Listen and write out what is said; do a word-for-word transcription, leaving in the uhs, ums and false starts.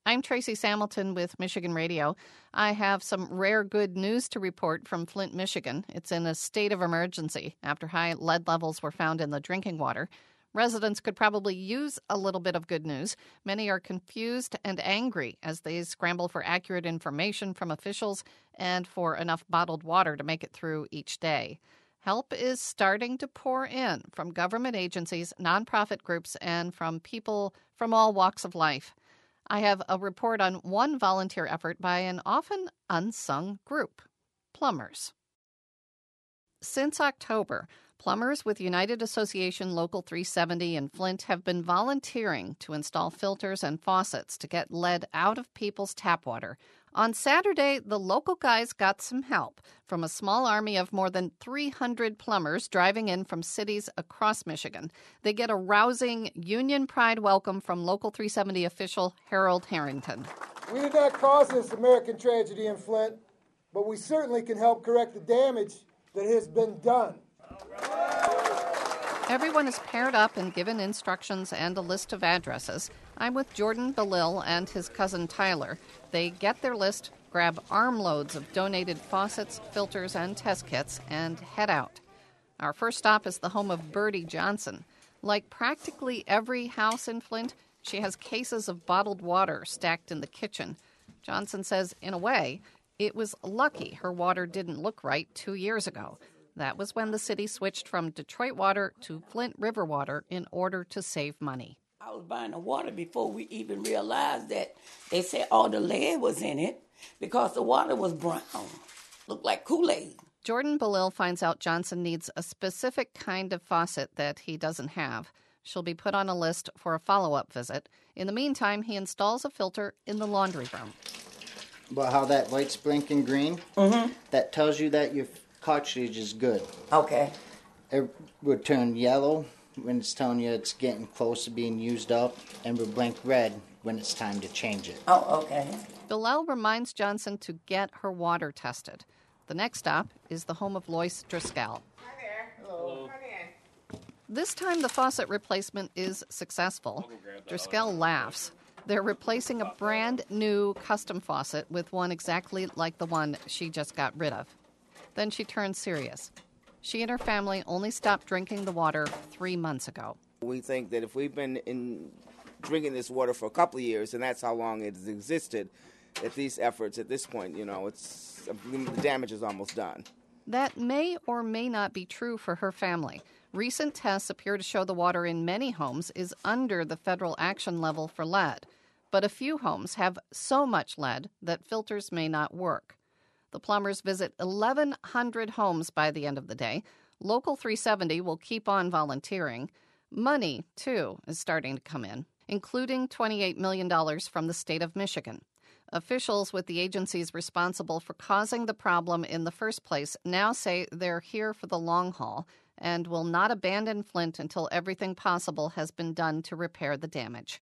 I'm Tracy Samilton with Michigan Radio. I have some rare good news to report from Flint, Michigan. It's in a state of emergency after high lead levels were found in the drinking water. Residents could probably use a little bit of good news. Many are confused and angry as they scramble for accurate information from officials and for enough bottled water to make it through each day. Help is starting to pour in from government agencies, nonprofit groups, and from people from all walks of life. I have a report on one volunteer effort by an often unsung group, plumbers. Since October, plumbers with United Association Local three seventy in Flint have been volunteering to install filters and faucets to get lead out of people's tap water. On Saturday, the local guys got some help from a small army of more than three hundred plumbers driving in from cities across Michigan. They get a rousing Union Pride welcome from Local three seventy official Harold Harrington. We did not cause this American tragedy in Flint, but we certainly can help correct the damage that has been done. Everyone is paired up and given instructions and a list of addresses. I'm with Jordan Belil and his cousin Tyler. They get their list, grab armloads of donated faucets, filters, and test kits, and head out. Our first stop is the home of Birdie Johnson. Like practically every house in Flint, she has cases of bottled water stacked in the kitchen. Johnson says, in a way, it was lucky her water didn't look right two years ago. That was when the city switched from Detroit water to Flint River water in order to save money. I was buying the water before we even realized that they said all the lead was in it because the water was brown. Looked like Kool-Aid. Jordan Belil finds out Johnson needs a specific kind of faucet that he doesn't have. She'll be put on a list for a follow-up visit. In the meantime, he installs a filter in the laundry room. But how that light's blinking green, Mm-hmm. that tells you that your cartridge is good. Okay. It would turn yellow when it's telling you it's getting close to being used up, and would blink red when it's time to change it. Oh, okay. Belil reminds Johnson to get her water tested. The next stop is the home of Lois Driscoll. Hi there. Hello. Come in. This time the faucet replacement is successful. Driscoll laughs. They're replacing a brand new custom faucet with one exactly like the one she just got rid of. Then she turns serious. She and her family only stopped drinking the water three months ago. We think that if we've been in drinking this water for a couple of years, and that's how long it has existed, that these efforts at this point, you know, it's the damage is almost done. That may or may not be true for her family. Recent tests appear to show the water in many homes is under the federal action level for lead. But a few homes have so much lead that filters may not work. The plumbers visit eleven hundred homes by the end of the day. Local three seventy will keep on volunteering. Money, too, is starting to come in, including twenty-eight million dollars from the state of Michigan. Officials with the agencies responsible for causing the problem in the first place now say they're here for the long haul and will not abandon Flint until everything possible has been done to repair the damage.